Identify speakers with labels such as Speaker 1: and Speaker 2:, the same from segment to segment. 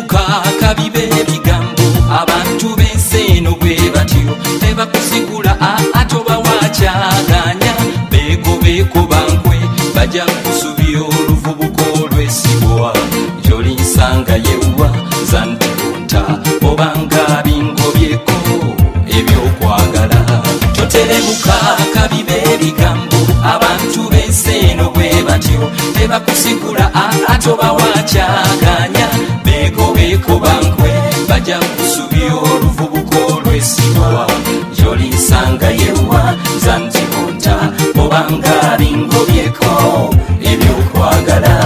Speaker 1: toterebuka kabibe ebigambo abantu b'ensi eno bwe batyo tebakusigula atoba wakyaganya beeko bankwe bajja kusubya oluvubuka olw'esibwa gy'olinsanga yewa zantikunta obanga bingobyeko ebyokwagala toterebuka kabibe ebigambo abantu b'ensi eno bwe batyo tebakusigula atoba wakyaganya beeko bankwe bajja kusubya oluvubuka olw'esibwa gy'olinsanga yewa zantikunta obanga bingobyeko ebyokwagala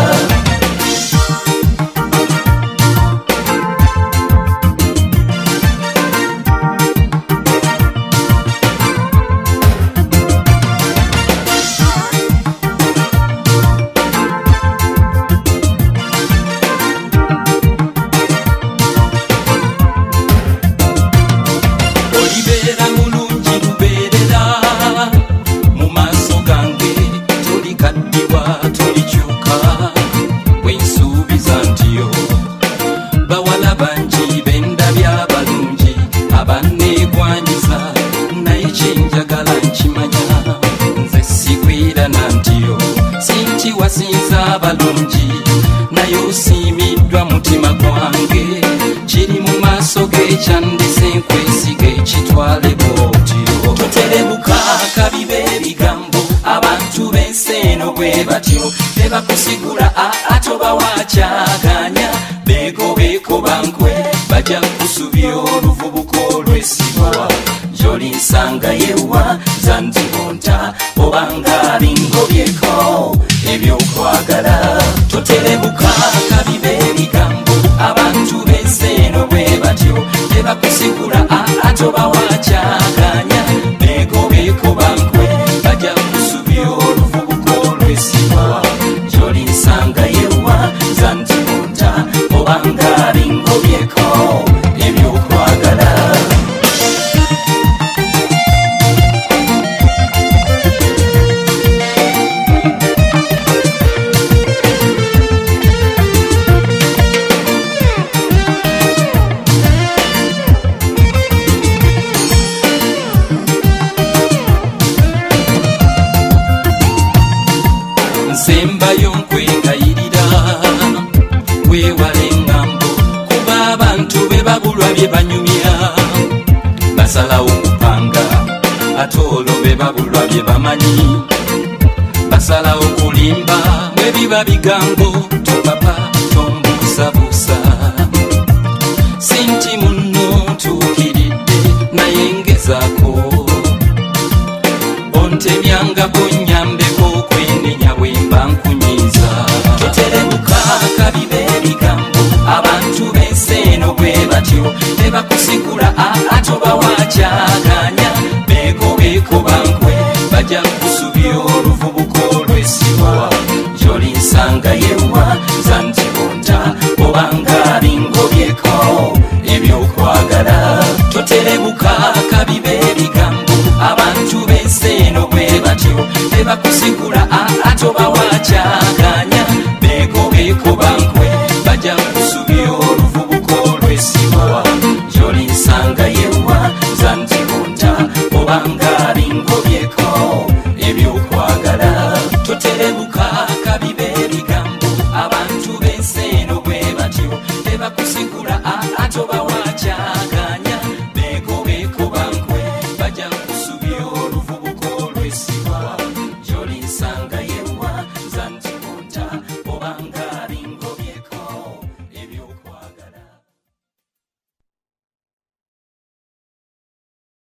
Speaker 1: wasinza abalungi naye osiimiddwa mutima gwange kiri mu maaso g'ekyandise nkwesiga ekitwale bwotyo toterebuka kabibe ebigambo abantu b'ensi eno bwe batyo tebakusigula atoba wakyaganya beeko bankwe bajja kusubya oluvubuka olw'esibwa gy'olinsanga yewa zantikunta obanga bingobyeko ebyokwagala toterebuka kabibe ebigambo abantu b'ensi eno bwe batyo tebakusigula atoba wakyaganya beeko bankwe bajja kusubya oluvubuka olw'esibwa gy'olinsanga yewa zantikunta obanga bingobyeko ebyokwagala nsembayo nkwegayirira weewale engambo kuba abantu be babulwa bye banyumya basalawo kupanga ate olwo be babulwa bye bamanyi basalawo kulimba bwe biba bigambo topapa tombuusabuusa sinti munno tuukiridde naye ngezaako ontemyangako nnyambeko okwenenya bwe mba nkunyiiza toterebuka kabibe ebigambo abantu b'ensi eno bwe batyo tebakusigula atoba wakyaganya beeko bankwe bajja kusubya oluvubuka olw'esibwa gy'olinsanga yewa zantikunta obanga bingobyeko ebyokwagala toterebuka kabibe ebigambo abantu b'ensi eno bwe batyo tebakusigula atoba wakyaganya beeko bankwe